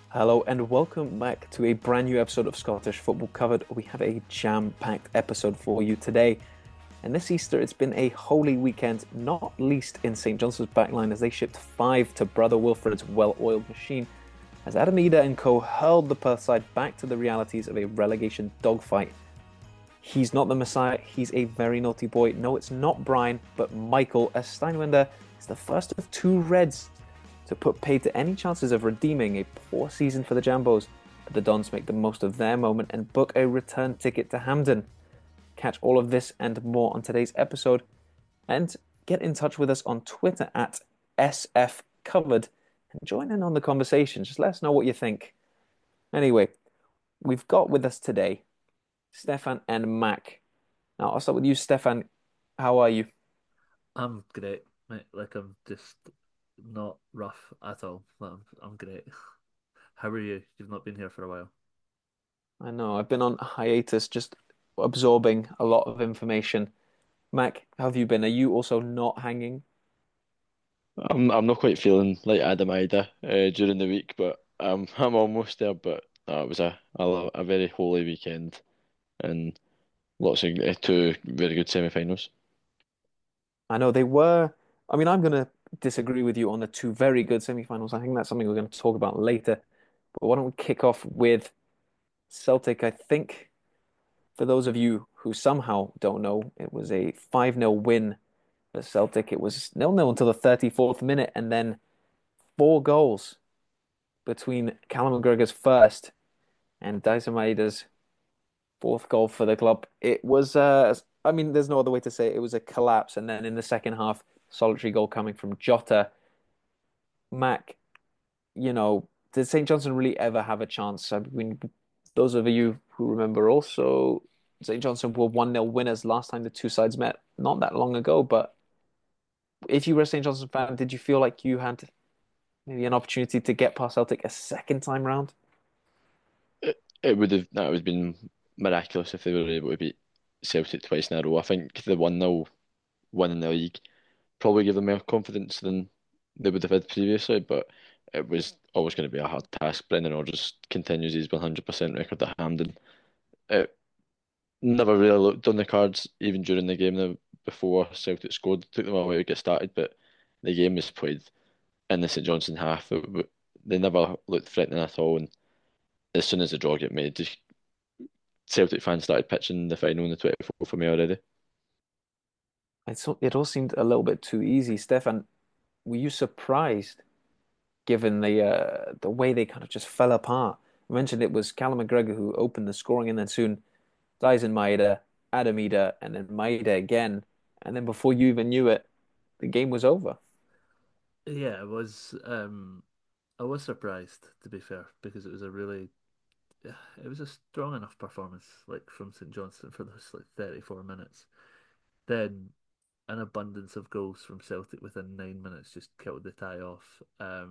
Hello and welcome back to a brand new episode of Scottish Football Covered. We have a jam-packed episode for you today. And this Easter, it's been a holy weekend, not least in St Johnstone's backline as they shipped five to Brother Wilfred's well-oiled machine, as Adam Idah and co hurled the Perth side back to the realities of a relegation dogfight. He's not the Messiah, he's a very naughty boy. No, it's not Brian, but Michael, as Steinwender is the first of two Reds to put paid to any chances of redeeming a poor season for the Jambos. But the Dons make the most of their moment and book a return ticket to Hampden. Catch all of this and more on today's episode. And get in touch with us on Twitter at SFCovered and join in on the conversation. Just let us know what you think. Anyway, we've got with us today Stefan and Mac. Now, I'll start with you, Stefan. How are you? I'm great, mate. Like I'm just not rough at all. I'm great. How are you? You've not been here for a while. I know I've been on hiatus, just absorbing a lot of information. Mac, how have you been? Are you also not hanging? I'm not quite feeling like Adam Ida during the week, but I'm almost there. But it was a very holy weekend and lots of two very good semi-finals. I know they were. I mean, I'm going to disagree with you on the two very good semi-finals. I think that's something we're going to talk about later. But why don't we kick off with Celtic? I think for those of you who somehow don't know, it was a 5-0 win for Celtic. It was 0-0 until the 34th minute, and then four goals between Callum McGregor's first and Dyson Maida's fourth goal for the club. It was, I mean, there's no other way to say it. It was a collapse. And then in the second half, solitary goal coming from Jota. Mac, did St. Johnstone really ever have a chance? I mean, those of you who remember also, St. Johnstone were 1-0 winners last time the two sides met, not that long ago. But if you were a St. Johnstone fan, did you feel like you had maybe an opportunity to get past Celtic a second time round? It would have been miraculous if they were able to beat Celtic twice in a row. I think the 1-0 win in the league probably gave them more confidence than they would have had previously, but it was always going to be a hard task. Brendan Rodgers continues his 100% record at Hampden. It never really looked on the cards, even during the game before Celtic scored. It took them a while to get started, but the game was played in the St Johnstone half. They never looked threatening at all, and as soon as the draw get made, just Celtic fans started pitching the final in the 24 for me already. It all seemed a little bit too easy. Stefan, were you surprised given the way they kind of just fell apart? I mentioned it was Callum McGregor who opened the scoring, and then soon Dyson Maeda, Adam Idah, and then Maeda again. And then before you even knew it, the game was over. Yeah, I was surprised to be fair because it was a strong enough performance like from St Johnstone for those like 34 minutes. Then an abundance of goals from Celtic within 9 minutes just killed the tie off.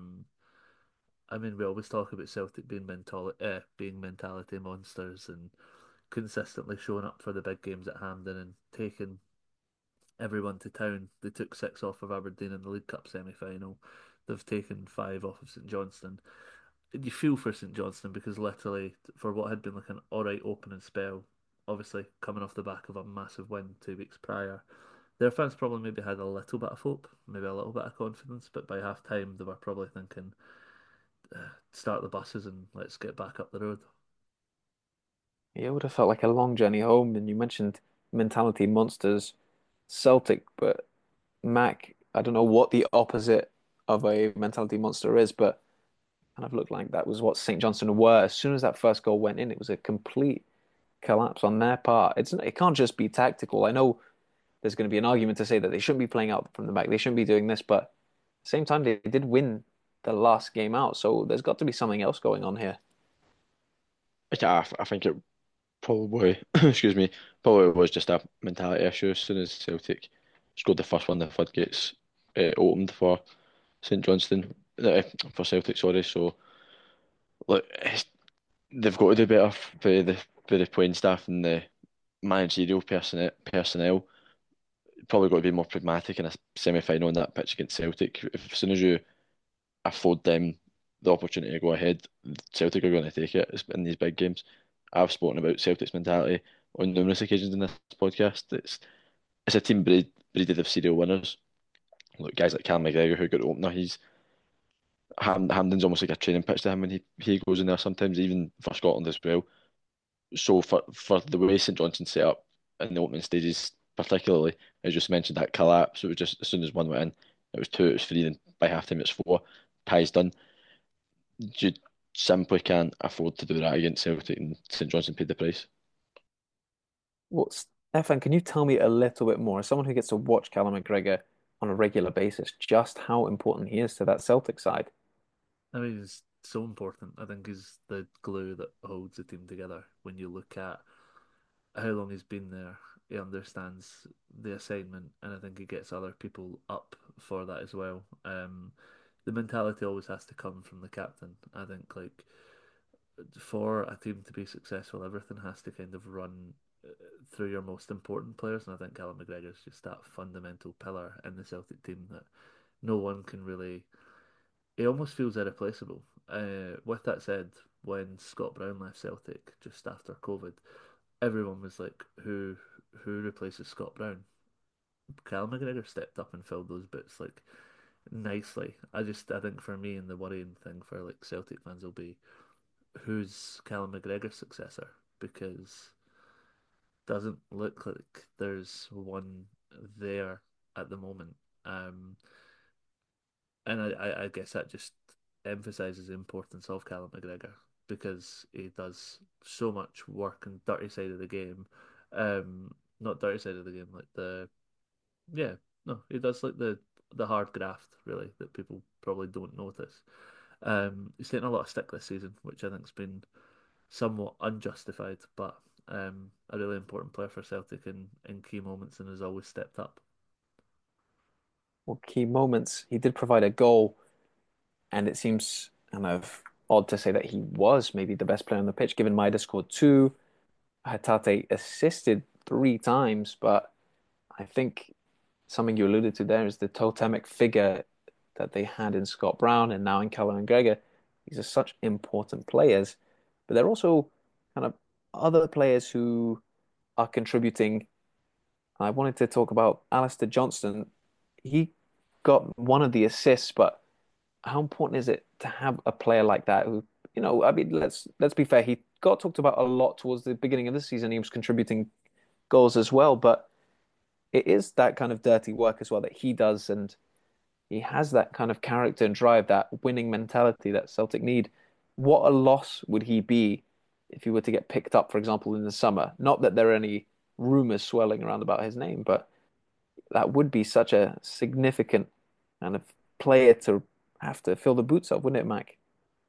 I mean, we always talk about Celtic being mentality monsters and consistently showing up for the big games at Hampden and taking everyone to town. They took six off of Aberdeen in the League Cup semi-final. They've taken five off of St Johnstone. You feel for St Johnstone because literally, for what had been like an alright opening spell, obviously coming off the back of a massive win 2 weeks prior, their fans probably maybe had a little bit of hope, maybe a little bit of confidence, but by half time they were probably thinking, start the buses and let's get back up the road. It would have felt like a long journey home. And you mentioned mentality monsters, Celtic, but Mac, I don't know what the opposite of a mentality monster is, but kind of looked like that was what St. Johnstone were. As soon as that first goal went in, it was a complete collapse on their part. It can't just be tactical. I know there's going to be an argument to say that they shouldn't be playing out from the back. They shouldn't be doing this, but at the same time, they did win the last game out. So there's got to be something else going on here. I think it probably, excuse me, probably was just a mentality issue. As soon as Celtic scored the first one, the floodgates opened for St Johnstone, for Celtic, sorry. So, look, they've got to do better for the playing staff and the managerial personnel. Probably got to be more pragmatic in a semi-final on that pitch against Celtic. As soon as you afford them the opportunity to go ahead, Celtic are going to take it in these big games. I've spoken about Celtic's mentality on numerous occasions in this podcast. It's a team breeded of serial winners. Look, guys like Cam McGregor who got the opener, Hampden's almost like a training pitch to him when he goes in there sometimes, even for Scotland as well. So for the way St Johnstone set up in the opening stages, particularly as you just mentioned that collapse, it was just as soon as one went in, it was two, it was three, and by half time it's four. Tie's done. You simply can't afford to do that against Celtic, and St Johnstone paid the price. Well, Stefan, can you tell me a little bit more, as someone who gets to watch Callum McGregor on a regular basis, just how important he is to that Celtic side? I mean, he's so important. I think he's the glue that holds the team together. When you look at how long he's been there, he understands the assignment, and I think he gets other people up for that as well. The mentality always has to come from the captain. I think, like, for a team to be successful, everything has to kind of run through your most important players, and I think Callum McGregor is just that fundamental pillar in the Celtic team that no one can really. He almost feels irreplaceable. With that said, when Scott Brown left Celtic just after COVID, everyone was like, "Who replaces Scott Brown?" Callum McGregor stepped up and filled those boots like nicely. I think for me, and the worrying thing for like Celtic fans will be who's Callum McGregor's successor, because doesn't look like there's one there at the moment. Um, and I guess that just emphasizes the importance of Callum McGregor because he does so much work and dirty side of the game. Not dirty side of the game, like yeah, no, he does like the hard graft really that people probably don't notice. He's taken a lot of stick this season, which I think's been somewhat unjustified, but a really important player for Celtic in key moments and has always stepped up. Well, key moments. He did provide a goal, and it seems kind of odd to say that he was maybe the best player on the pitch, given Maeda scored two, Hatate assisted three times, but I think something you alluded to there is the totemic figure that they had in Scott Brown and now in Callum McGregor. These are such important players, but they're also kind of other players who are contributing. I wanted to talk about Alistair Johnston. He got one of the assists, but how important is it to have a player like that who, I mean, let's be fair, he got talked about a lot towards the beginning of the season. He was contributing goals as well, but it is that kind of dirty work as well that he does, and he has that kind of character and drive, that winning mentality that Celtic need. What a loss would he be if he were to get picked up, for example, in the summer? Not that there are any rumors swirling around about his name, but that would be such a significant kind of player to have to fill the boots of, wouldn't it, Mac?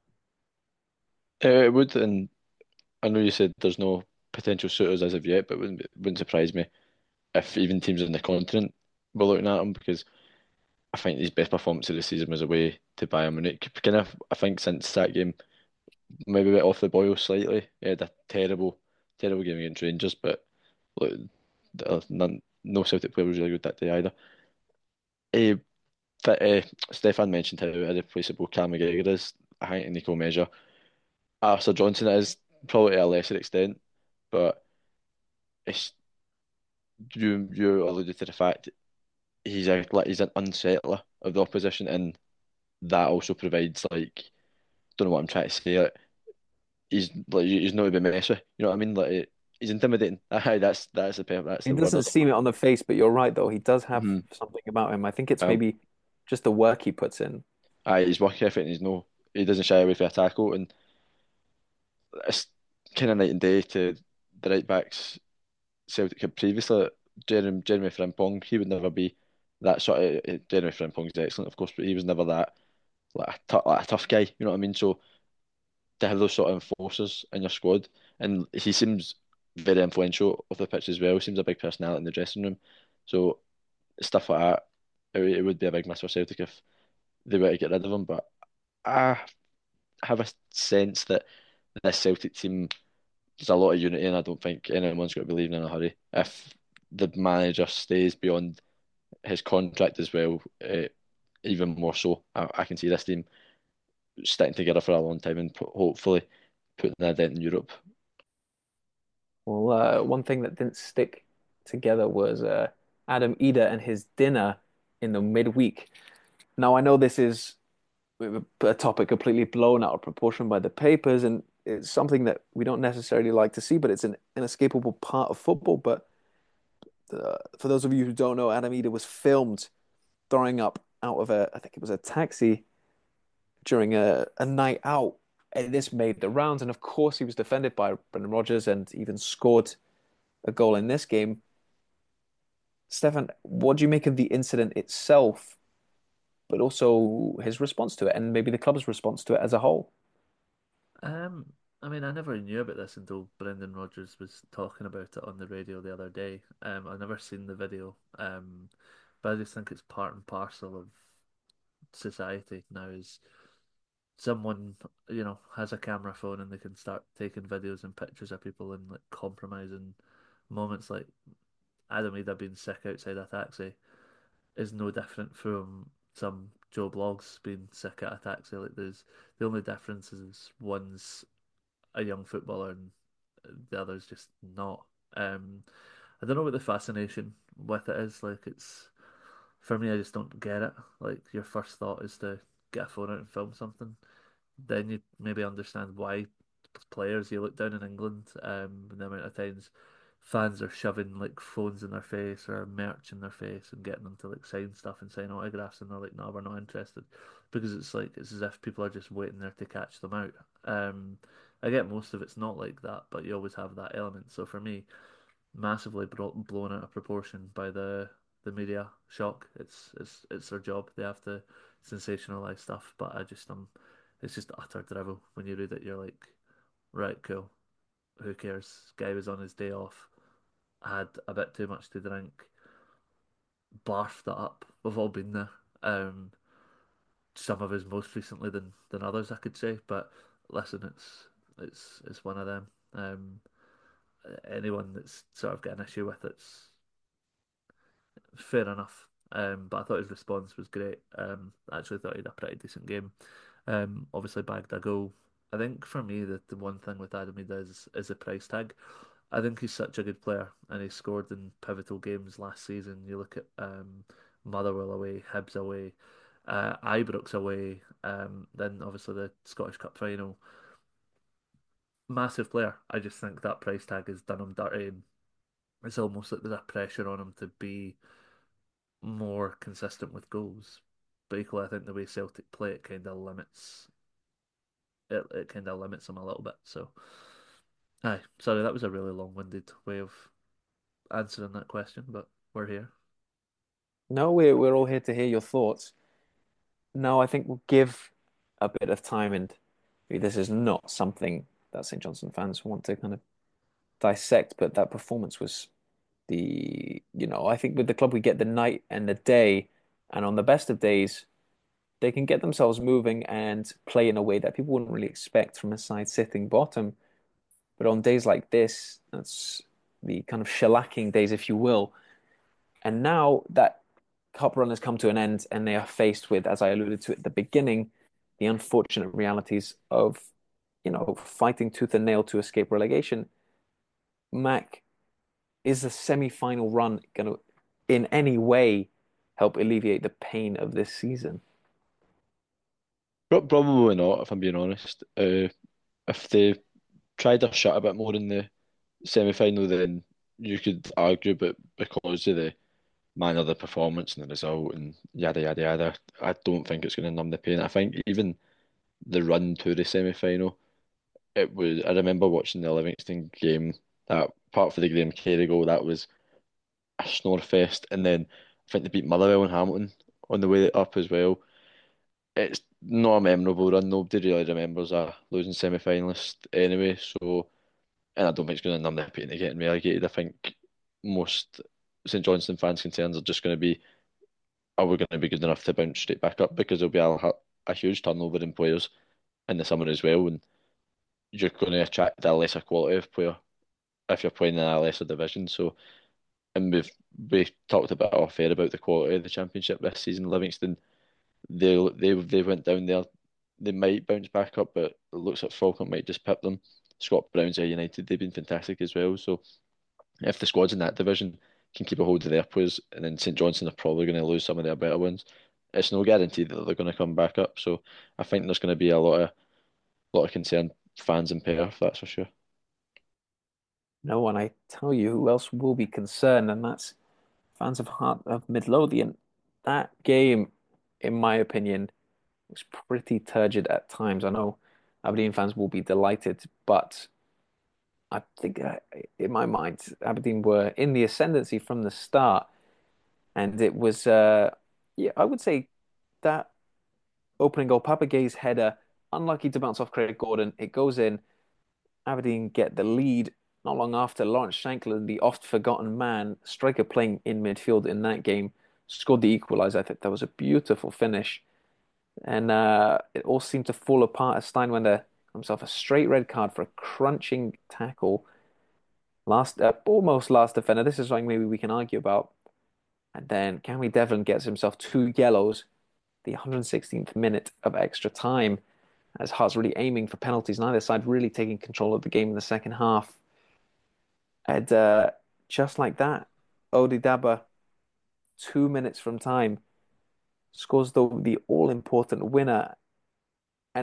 It would, and I know you said there's no potential suitors as of yet, but wouldn't surprise me if even teams in the continent were looking at him because I think his best performance of the season was away to Bayern Munich. Kind of, I think since that game, maybe a bit off the boil slightly. He had a terrible game against Rangers, but look, no Celtic player was really good that day either. Uh, Stefan mentioned how irreplaceable Cam McGregor is. I think in equal measure, Arthur Johnson is probably to a lesser extent, but it's you alluded to the fact he's an unsettler of the opposition, and that also provides like don't know what I'm trying to say. Like, he's not to be messed with. You know what I mean? Like he's intimidating. Aye, that's He the word I doesn't was seem it on the face, but you're right, though. He does have looking. something about him. I think it's Well, maybe just the work he puts in. aye, he's work ethic and he doesn't shy away from a tackle, and it's kind of night and day to the right backs Celtic had previously. Jeremy Frimpong, he would never be that sort of. Jeremy Frimpong's excellent, of course, but he was never that like a tough guy. You know what I mean? So to have those sort of enforcers in your squad, and he seems very influential off the pitch as well. Seems a big personality in the dressing room. So stuff like that, it would be a big miss for Celtic if they were to get rid of him. But I have a sense that this Celtic team, there's a lot of unity, and I don't think anyone's going to be leaving in a hurry. If the manager stays beyond his contract as well, even more so, I can see this team sticking together for a long time and hopefully putting a dent in Europe. Well, one thing that didn't stick together was Adam Eder and his dinner in the midweek. Now, I know this is a topic completely blown out of proportion by the papers, and it's something that we don't necessarily like to see, but it's an inescapable part of football. But for those of you who don't know, Adam Eder was filmed throwing up out of I think it was a taxi during a night out. And this made the rounds. And of course, he was defended by Brendan Rodgers and even scored a goal in this game. Stefan, what do you make of the incident itself, but also his response to it, and maybe the club's response to it as a whole? Um, I mean, I never knew about this until Brendan Rodgers was talking about it on the radio the other day. I've never seen the video, but I just think it's part and parcel of society now. Is someone, has a camera phone and they can start taking videos and pictures of people and like compromising moments like Adam Ida being sick outside a taxi is no different from some Joe Blogs being sick at a taxi. Like the only difference is one's a young footballer and the other's just not. Um, I don't know what the fascination with it is. Like it's for me, I just don't get it. Like your first thought is to get a phone out and film something. Then you maybe understand why players you look down in England, the amount of times fans are shoving like phones in their face or merch in their face and getting them to like sign stuff and sign autographs, and they're like, no, we're not interested, because it's like it's as if people are just waiting there to catch them out. I get most of it's not like that, but you always have that element. So for me, massively blown out of proportion by the media shock. It's their job. They have to sensationalize stuff, but it's just utter drivel. When you read it, you're like, right, cool. Who cares? Guy was on his day off, had a bit too much to drink, barfed it up. We've all been there. Some of us most recently than others, I could say. But listen, it's one of them. Anyone that's sort of got an issue with it's fair enough. But I thought his response was great. I actually thought he had a pretty decent game. Obviously bagged a goal. I think for me the one thing with Adam Ida is the price tag. I think he's such a good player, and he scored in pivotal games last season. You look at Motherwell away, Hibs away, Ibrox away, then obviously the Scottish Cup final. Massive player. I just think that price tag has done him dirty, and it's almost like there's a pressure on him to be more consistent with goals. But equally, I think the way Celtic play it kind of limits them a little bit. So, aye, sorry, that was a really long-winded way of answering that question, but we're here. No, we're all here to hear your thoughts. Now, I think we'll give a bit of time, and this is not something that St. Johnstone fans want to kind of dissect, but that performance was I think with the club we get the night and the day, and on the best of days, they can get themselves moving and play in a way that people wouldn't really expect from a side sitting bottom. But on days like this, that's the kind of shellacking days, if you will. And now that cup run has come to an end, and they are faced with, as I alluded to at the beginning, the unfortunate realities of, fighting tooth and nail to escape relegation. Mac, is the semi-final run going to, in any way, help alleviate the pain of this season? Probably not, if I'm being honest. If they tried their shot a bit more in the semi-final, then you could argue, but because of the manner of the performance and the result and yada yada yada, I don't think it's going to numb the pain. I think even the run to the semi-final, it was. I remember watching the Livingston game. That part for the Graham Carey goal, that was a snore fest, and then I think they beat Motherwell and Hamilton on the way up as well. It's not a memorable run. Nobody really remembers a losing semi-finalist anyway. So, and I don't think it's going to numb the pain of getting relegated. I think most St Johnstone fans' concerns are just going to be, are we going to be good enough to bounce straight back up? Because there'll be a huge turnover in players in the summer as well, and you're going to attract a lesser quality of player if you're playing in a lesser division. So, and we talked a bit off air about the quality of the championship this season. Livingston, they went down there. they might bounce back up, but it looks like Falkirk might just pip them. Scott Brown's at United, they've been fantastic as well. So if the squads in that division can keep a hold of their players, and then St Johnstone are probably going to lose some of their better ones, it's no guarantee that they're going to come back up. So I think there's going to be a lot of concerned fans in Perth, that's for sure. No one, I tell you, who else will be concerned, and that's fans of Heart of Midlothian. That game, in my opinion, was pretty turgid at times. I know Aberdeen fans will be delighted, but I think in my mind, Aberdeen were in the ascendancy from the start, and it was, yeah, I would say that opening goal, Papa Gay's header, unlucky to bounce off Craig Gordon. It goes in. Aberdeen get the lead. Not long after, Lawrence Shankland, the oft forgotten man, striker playing in midfield in that game, scored the equaliser. I think that was a beautiful finish. And it all seemed to fall apart as Steinwender himself a straight red card for a crunching tackle. Almost last defender. This is something maybe we can argue about. And then Cammy Devlin gets himself two yellows, the 116th minute of extra time, as Hearts really aiming for penalties. Neither side really taking control of the game in the second half. And just like that, Odi Daba, 2 minutes from time, scores the all-important winner. And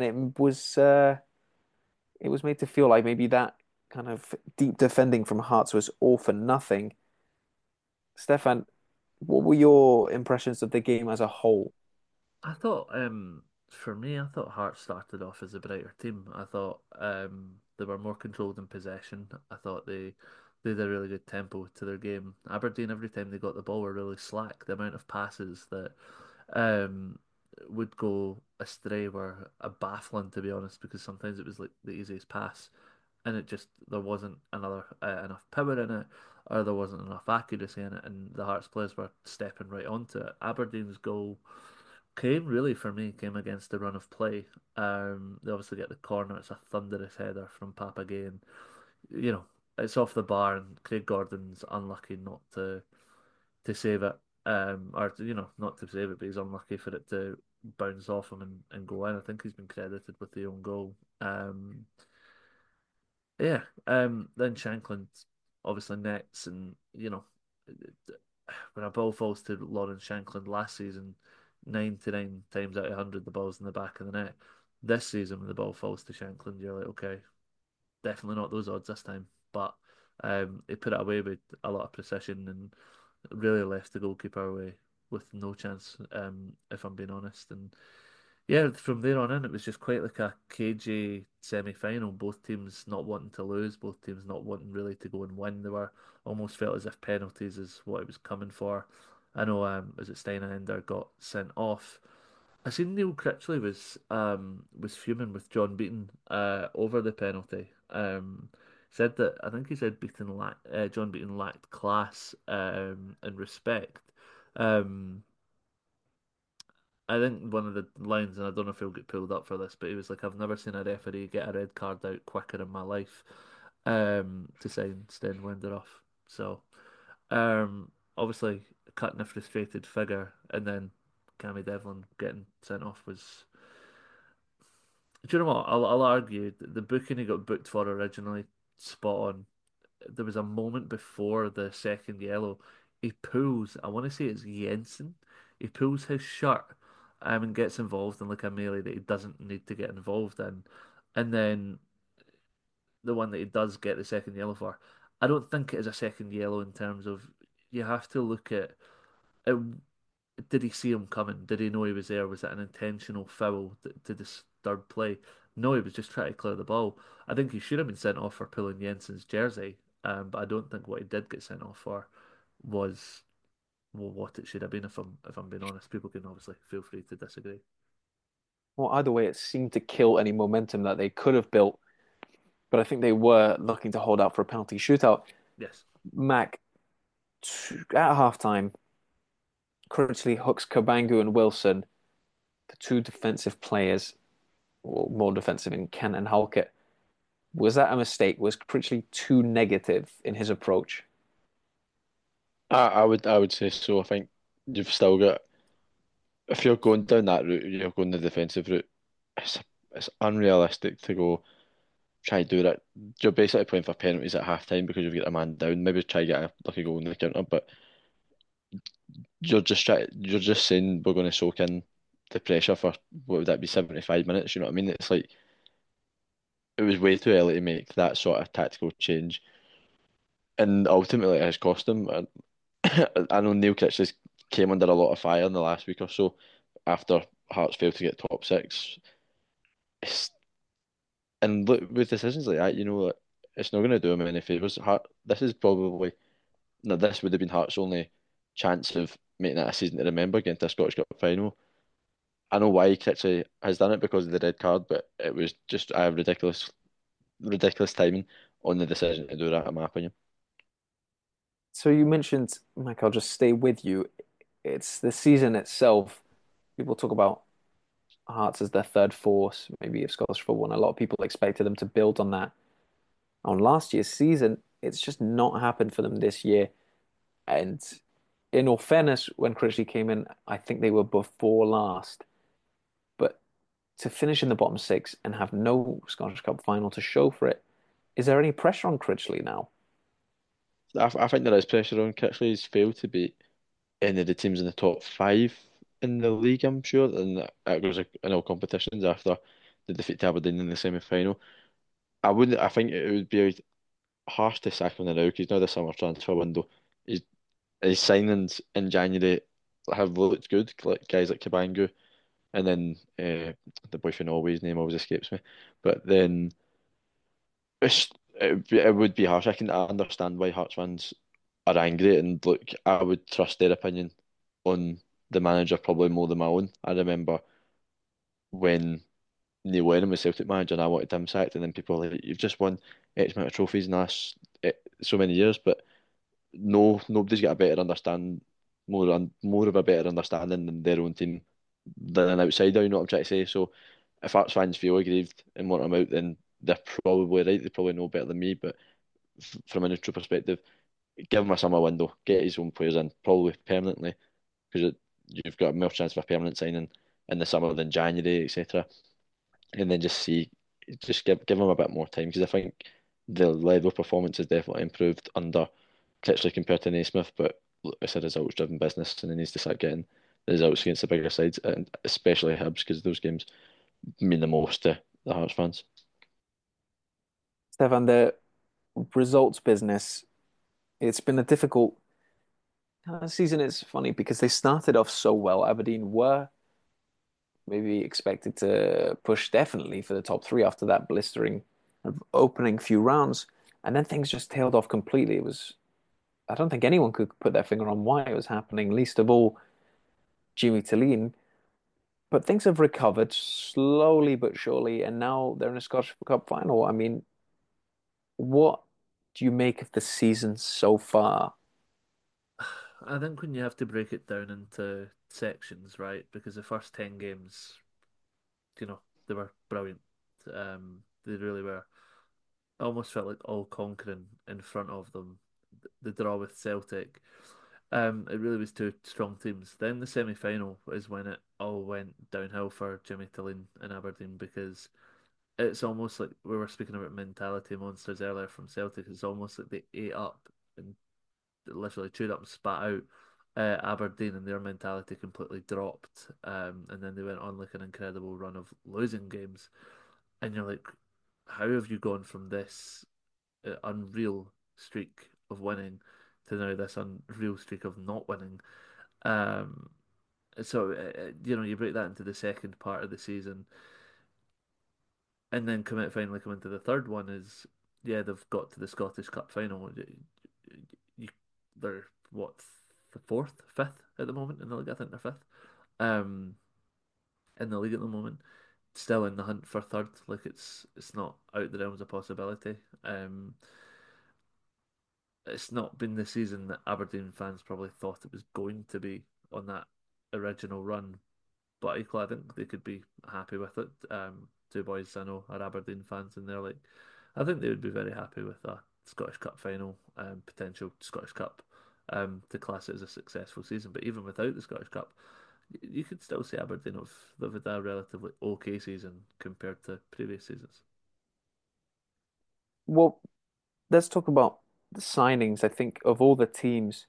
it was made to feel like maybe that kind of deep defending from Hearts was all for nothing. Stefan, what were your impressions of the game as a whole? I thought, for me, I thought Hearts started off as a brighter team. I thought they were more controlled in possession. I thought they had a really good tempo to their game. Aberdeen, every time they got the ball, were really slack. The amount of passes that um, would go astray were baffling, to be honest, because sometimes it was like the easiest pass, and it just there wasn't enough power in it, or there wasn't enough accuracy in it, and the Hearts players were stepping right onto it. Aberdeen's goal came against the run of play. They obviously get the corner. It's a thunderous header from Papagay, and you know it's off the bar, and Craig Gordon's unlucky not to save it. Or not to save it, but he's unlucky for it to bounce off him and go in. I think he's been credited with the own goal. Yeah. Then Shankland obviously nets, and when a ball falls to Lawrence Shankland last season, 99 times out of 100 the ball's in the back of the net. This season, when the ball falls to Shankland, you're like, okay, definitely not those odds this time. But he put it away with a lot of precision and really left the goalkeeper away with no chance, if I'm being honest. And yeah, from there on in, it was just quite like a cagey semi-final. Both teams not wanting to lose, both teams not wanting really to go and win. They were almost felt as if penalties is what it was coming for. I know, was it Steinender got sent off. I seen Neil Critchley was fuming with John Beaton over the penalty. Said that I think he said John Beaton lacked class and respect. Um, I think one of the lines, and I don't know if he'll get pulled up for this, but he was like, "I've never seen a referee get a red card out quicker in my life," to sign Stenwender off. So, obviously, cutting a frustrated figure, and then Cammy Devlin getting sent off was. Do you know what? I'll argue that the booking he got booked for originally, spot on. There was a moment before the second yellow. He pulls, I want to say it's Jensen. He pulls his shirt and gets involved in like a melee that he doesn't need to get involved in. And then the one that he does get the second yellow for, I don't think it is a second yellow in terms of you have to look at it. Did he see him coming? Did he know he was there? Was it an intentional foul to disturb play? No, he was just trying to clear the ball. I think he should have been sent off for pulling Jensen's jersey, but I don't think what he did get sent off for was well, what it should have been. If I'm being honest, people can obviously feel free to disagree. Well, either way, it seemed to kill any momentum that they could have built, but I think they were looking to hold out for a penalty shootout. Yes. Mac, at halftime, Critchley hooks Kabangu and Wilson, the two defensive players, or more defensive in Kent and Halkett. Was that a mistake? Was Critchley too negative in his approach? I would say so. I think you've still got if you're going down that route, you're going the defensive route. it's it's unrealistic to go try to do that. You're basically playing for penalties at half time because you've got a man down. Maybe try to get a lucky goal in the counter, but you're just saying we're going to soak in the pressure for what would that be 75 minutes? You know what I mean? It's like it was way too early to make that sort of tactical change, and ultimately it has cost them. I know Neil Kitchens came under a lot of fire in the last week or so after Hearts failed to get top six. It's, and look, with decisions like that, like, it's not going to do him any favours. This is probably no, this would have been Hearts' only chance of making it a season to remember getting to a Scottish Cup final. I know why Kitchie has done it because of the red card, but it was just ridiculous timing on the decision to do that, in my opinion. So you mentioned, Mike, I'll just stay with you. It's the season itself. People talk about Hearts as their third force, maybe of Scottish football, and a lot of people expected them to build on that on last year's season. It's just not happened for them this year. And in all fairness, when Critchley came in, I think they were before last. But to finish in the bottom six and have no Scottish Cup final to show for it, is there any pressure on Critchley now? I think there is pressure on Kitchley. He's failed to beat any of the teams in the top five in the league, I'm sure, and that goes in all competitions after the defeat to Aberdeen in the semi-final. I wouldn't. I think it would be harsh to sack him now because he's now the summer transfer window. His his signings in January have looked good, like guys like Cabangu, and then the boy from Norway's name always escapes me. But then it would be harsh. I understand why Hearts fans are angry, and look, I would trust their opinion on the manager probably more than my own. I remember when Neil Lennon was Celtic manager and I wanted him sacked, and then people were like, "You've just won X amount of trophies in the last so many years," but no, nobody's got a better understand more of a better understanding than their own team than an outsider. You know what I'm trying to say? So if Hearts fans feel aggrieved and want him out, then they're probably right. They probably know better than me, but from a neutral perspective, give him a summer window, get his own players in, probably permanently, because you've got more chance of a permanent signing in the summer than January, etc. And then just give him a bit more time because I think the level of performance has definitely improved under Kitchley compared to Naismith. But look, it's a results-driven business, and he needs to start getting the results against the bigger sides, and especially Hibs because those games mean the most to the Hearts fans. Stefan, the results business, it's been a difficult season. It's funny because they started off so well. Aberdeen were maybe expected to push definitely for the top three after that blistering opening few rounds, and then things just tailed off completely. It was I don't think anyone could put their finger on why it was happening, least of all Jimmy Tillin. But things have recovered slowly but surely, and now they're in a Scottish Cup final. I mean, what do you make of the season so far? I think when you have to break it down into sections, right? Because the first 10 games, they were brilliant. They really were. I almost felt like all conquering in front of them. The draw with Celtic, it really was two strong teams. Then the semi final is when it all went downhill for Jimmy Tillin and Aberdeen because it's almost like we were speaking about mentality monsters earlier from Celtic. It's almost like they ate up and literally chewed up and spat out Aberdeen, and their mentality completely dropped. And then they went on like an incredible run of losing games, and you're like, how have you gone from this unreal streak of winning to now this unreal streak of not winning? Um, you break that into the second part of the season, and then finally come into the third one is yeah, they've got to the Scottish Cup final. You, they're what, the fourth, fifth at the moment in the league. I think they're fifth. Um, in the league at the moment, still in the hunt for third. Like it's not out the realms of possibility. It's not been the season that Aberdeen fans probably thought it was going to be on that original run, but equally, I think they could be happy with it. Two boys I know are Aberdeen fans, and they're like, I think they would be very happy with a Scottish Cup final, potential Scottish Cup, to class it as a successful season. But even without the Scottish Cup, You could still say Aberdeen have had a relatively okay season compared to previous seasons. Well, let's talk about the signings. I think of all the teams,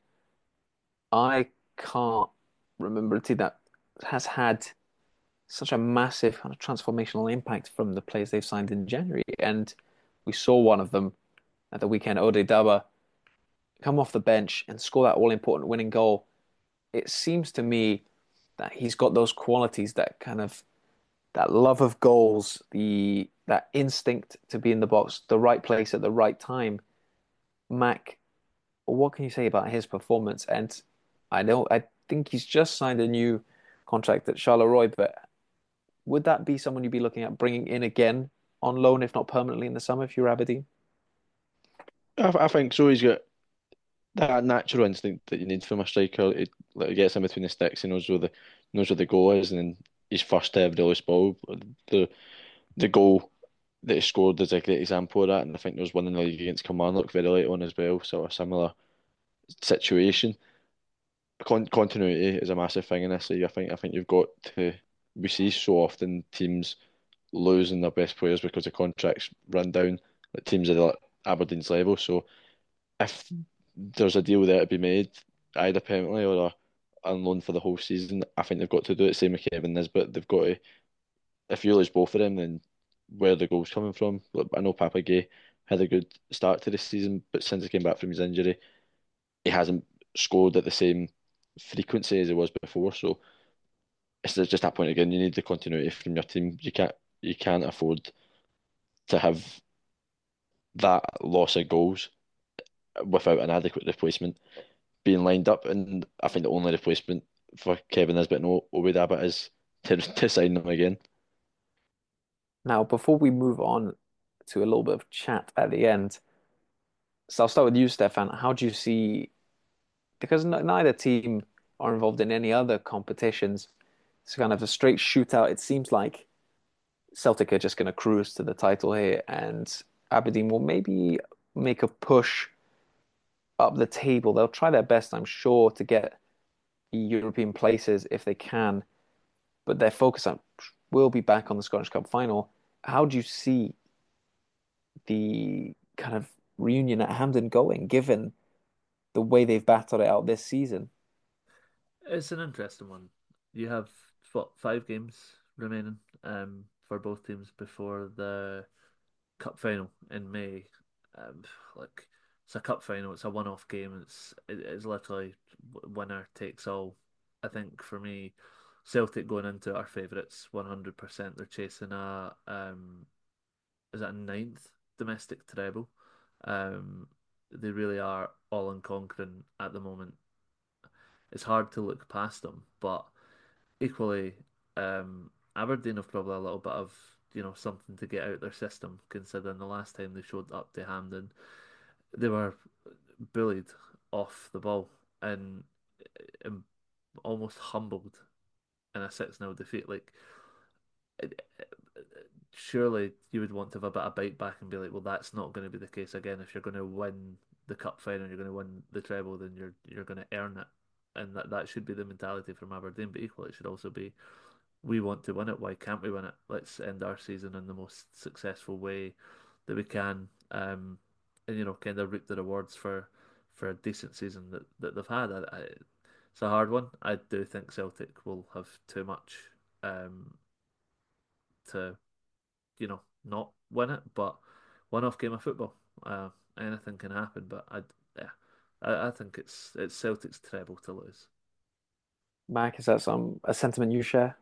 I can't remember a team that has had such a massive kind of transformational impact from the players they've signed in January. And we saw one of them at the weekend, Ode Daba, come off the bench and score that all-important winning goal. It seems to me that he's got those qualities, that kind of that love of goals, the that instinct to be in the box, the right place at the right time. Mac, what can you say about his performance? And I think he's just signed a new contract at Charleroi, but would that be someone you'd be looking at bringing in again on loan, if not permanently in the summer, if you're Aberdeen? I think so. He's got that natural instinct that you need from a striker. It like, gets him between the sticks. He knows where the goal is, and then he's first to every loose ball. The the goal that he scored is a great example of that, and I think there was one in the league against Kilmarnock very late on as well, sort of similar situation. Continuity is a massive thing in this league. I think you've got to. We see so often teams losing their best players because the contracts run down, like teams at Aberdeen's level. So if there's a deal there to be made, either permanently or on loan for the whole season, I think they've got to do it. Same with Kevin Nisbet. They've got to. If you lose both of them, then where are the goals coming from? Look, I know Papa Gay had a good start to this season, but since he came back from his injury, he hasn't scored at the same frequency as he was before. So it's just that point again. You need the continuity from your team. You can't afford to have that loss of goals without an adequate replacement being lined up. And I think the only replacement for Kevin Nisbet and Obi Dabit is to sign them again. Now, before we move on to a little bit of chat at the end, so I'll start with you, Stefan. How do you see, because neither team are involved in any other competitions, it's kind of a straight shootout. It seems like Celtic are just going to cruise to the title here, and Aberdeen will maybe make a push up the table. They'll try their best, I'm sure, to get European places if they can, but their focus will be back on the Scottish Cup final. How do you see the kind of reunion at Hampden going, given the way they've battled it out this season? It's an interesting one. You have what, 5 games remaining for both teams before the cup final in May. Um, like it's a cup final, it's a one-off game. It's literally winner takes all. I think for me, Celtic going into our favourites 100%. They're chasing a is that a ninth domestic treble. Um, they really are all and conquering at the moment. It's hard to look past them, but equally, Aberdeen have probably a little bit of something to get out their system, considering the last time they showed up to Hampden, they were bullied off the ball and, and almost humbled in a 6-0 defeat. Like, surely you would want to have a bit of bite back and be like, well, that's not going to be the case again. If you're going to win the cup final, you're going to win the treble, then you're going to earn it, and that should be the mentality from Aberdeen. But equally, it should also be, we want to win it. Why can't we win it? Let's end our season in the most successful way that we can, and kind of reap the rewards for a decent season that they've had. It's a hard one. I do think Celtic will have too much to not win it, but one-off game of football. Anything can happen, but yeah, I think it's Celtic's treble to lose. Mac, is that a sentiment you share?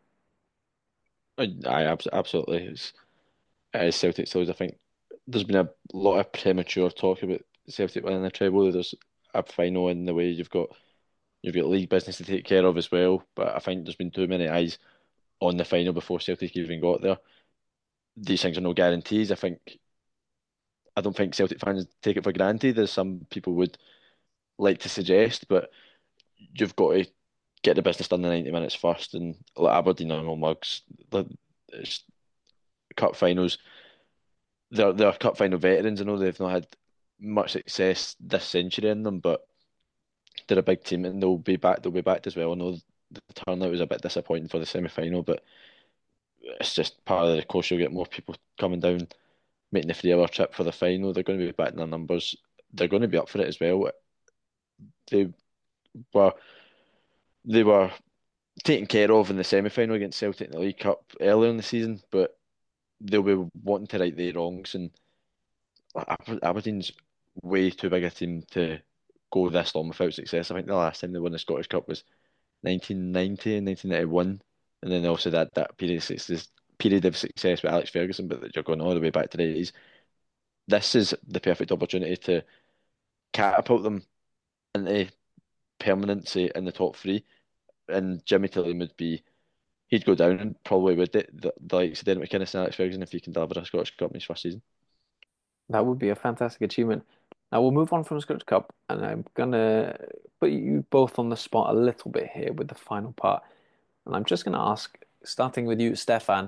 Absolutely. It's Celtic still. I think there's been a lot of premature talk about Celtic winning the treble. There's a final in the way you've got league business to take care of as well. But I think there's been too many eyes on the final before Celtic even got there. These things are no guarantees. I don't think Celtic fans take it for granted, as some people would like to suggest. But you've got to get the business done in 90 minutes first. And like Aberdeen are no mugs. It's cup finals. They're cup final veterans. I know they've not had much success this century in them, but they're a big team and they'll be back. They'll be backed as well. I know the turnout was a bit disappointing for the semi-final, but it's just part of the course. You'll get more people coming down, making the 3 hour trip for the final. They're going to be batting their numbers. They're going to be up for it as well. They were they were taken care of in the semi-final against Celtic in the League Cup earlier in the season, but they'll be wanting to right their wrongs. And Aberdeen's way too big a team to go this long without success. I think the last time they won the Scottish Cup was 1990 and 1991, and then also that period of success with Alex Ferguson. But you're going all the way back to the 80s. This is the perfect opportunity to catapult them into permanency in the top three. And Jimmy Tilly would be he'd go down and probably would it the likes of Derek McInnes and Alex Ferguson if he can deliver a Scottish Cup in his first season. That would be a fantastic achievement. Now we'll move on from Scottish Cup, and I'm gonna put you both on the spot a little bit here with the final part. And I'm just gonna ask, starting with you, Stefan,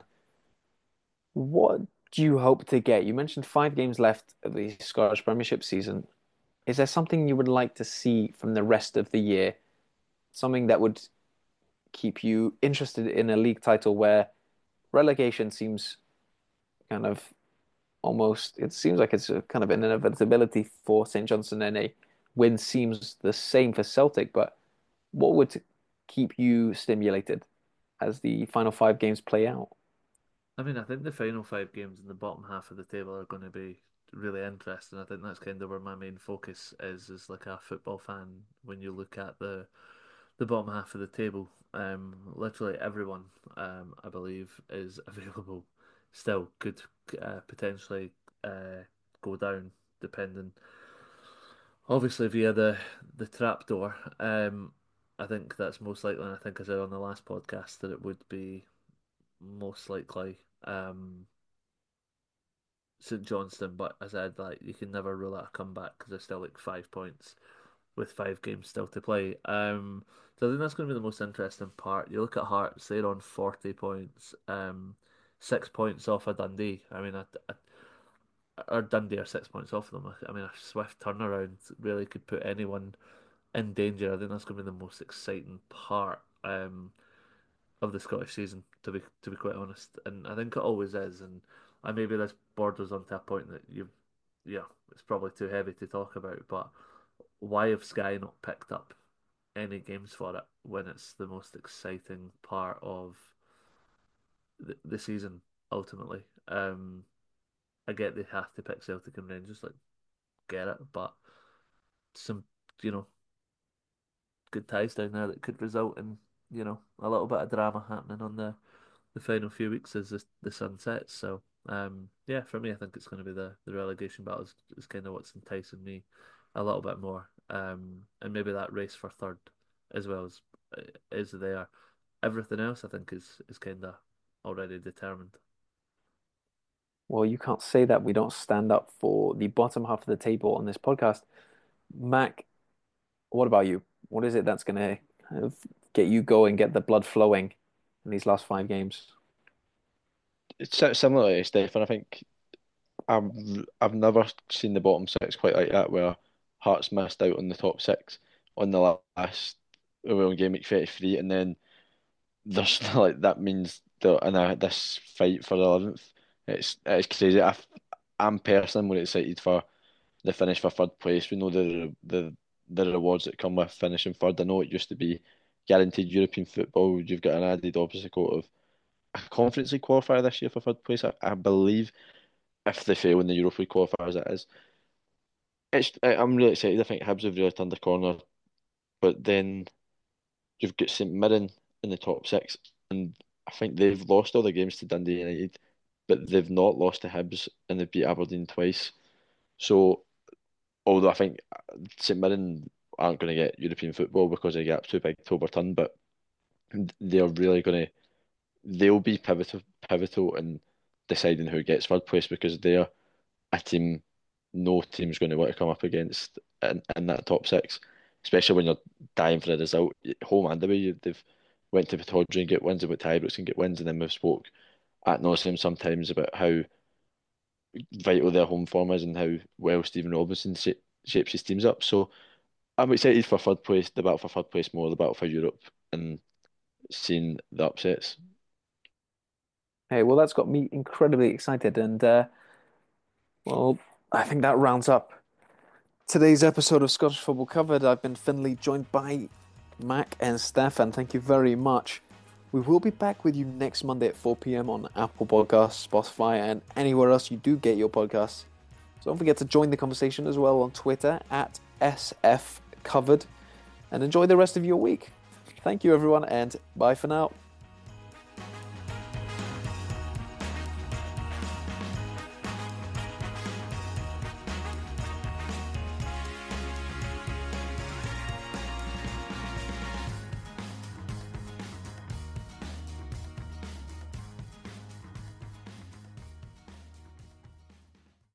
what do you hope to get? You mentioned 5 games left of the Scottish Premiership season. Is there something you would like to see from the rest of the year? Something that would keep you interested in a league title where relegation seems kind of almost, it seems like it's a kind of an inevitability for St. Johnstone, and a win seems the same for Celtic. But what would keep you stimulated as the final 5 games play out? I mean, I think the final 5 games in the bottom half of the table are going to be really interesting. I think that's kind of where my main focus is as like a football fan. When you look at the bottom half of the table, literally everyone, I believe, is available still. Could potentially go down, depending, obviously, via the trapdoor. I think that's most likely, and I think I said on the last podcast that it would be most likely St Johnstone, but as I said, like you can never rule out a comeback because they're still like 5 points with 5 games still to play. So I think that's going to be the most interesting part. You look at Hearts; they're on 40 points, 6 points off of Dundee. I mean, or Dundee are 6 points off them. I mean, a swift turnaround really could put anyone in danger. I think that's going to be the most exciting part. Of the Scottish season, to be quite honest, and I think it always is. And I maybe this borders onto a point that yeah, it's probably too heavy to talk about. But why have Sky not picked up any games for it when it's the most exciting part of the season ultimately? I get they have to pick Celtic and Rangers, like get it, but some you know good ties down there that could result in a little bit of drama happening on the final few weeks as the sun sets. So yeah, for me, I think it's going to be the relegation battle is kind of what's enticing me a little bit more. And maybe that race for third as well is there. Everything else, I think, is kind of already determined. Well, you can't say that we don't stand up for the bottom half of the table on this podcast. Mac, what about you? What is it that's going to kind of get you going, get the blood flowing in these last 5 games? It's similar to Stefan. I think I've I've never seen the bottom six quite like that, where Hearts missed out on the top six on the last well, game week 33, and then there's like that means they're in this fight for the 11th. It's crazy. I'm personally more excited for the finish for third place. We know the rewards that come with finishing third. I know it used to be guaranteed European football. You've got an added obstacle of a Conference League qualifier this year for third place. I believe if they fail in the Europa League qualifiers, it is. I'm really excited. I think Hibs have really turned the corner, but then you've got St Mirren in the top six, and I think they've lost all their games to Dundee United, but they've not lost to Hibs, and they've beat Aberdeen twice. So, although I think St Mirren aren't going to get European football because the gap's too big to overturn, but they're really going to they'll be pivotal in deciding who gets third place because they're a team no team's going to want to come up against in that top six, especially when you're dying for a result, home and away. They've went to Pittodrie and get wins, about Ibrox and get wins, and then we've spoke at nauseam sometimes about how vital their home form is and how well Stephen Robinson shapes his teams up. So I'm excited for third place, the battle for third place more, the battle for Europe, and seeing the upsets. Hey, well, that's got me incredibly excited, and well, I think that rounds up today's episode of Scottish Football Covered. I've been Finley, joined by Mac and Stefan. Thank you very much. We will be back with you next Monday at 4 p.m. on Apple Podcasts, Spotify, and anywhere else you do get your podcasts. So don't forget to join the conversation as well on Twitter at SFCovered, and enjoy the rest of your week. Thank you, everyone, and bye for now.